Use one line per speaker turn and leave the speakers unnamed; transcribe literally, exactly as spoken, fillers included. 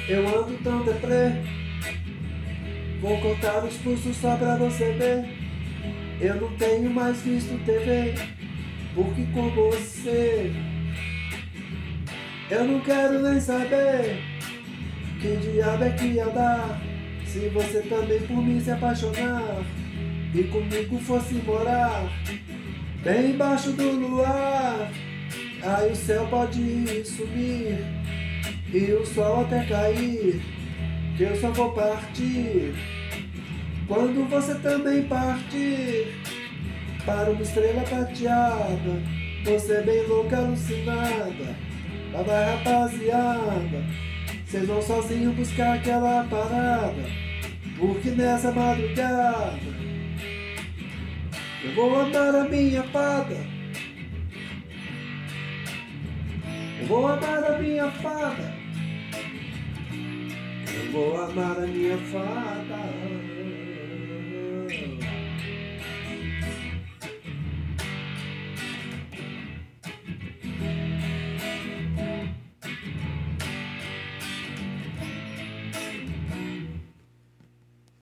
Eu ando tão deprê, vou cortar os pulsos só pra você ver. Eu não tenho mais visto T V, porque com você eu não quero nem saber que diabo é que ia dar se você também por mim se apaixonar e comigo fosse morar bem embaixo do luar. Aí o céu pode sumir e o sol até cair, que eu só vou partir quando você também partir para uma estrela prateada. Você bem louca, alucinada. Lá vai, rapaziada, vocês vão sozinhos buscar aquela parada, porque nessa madrugada eu vou amar a minha fada. Eu vou amar a minha fada. Eu vou amar a minha fada.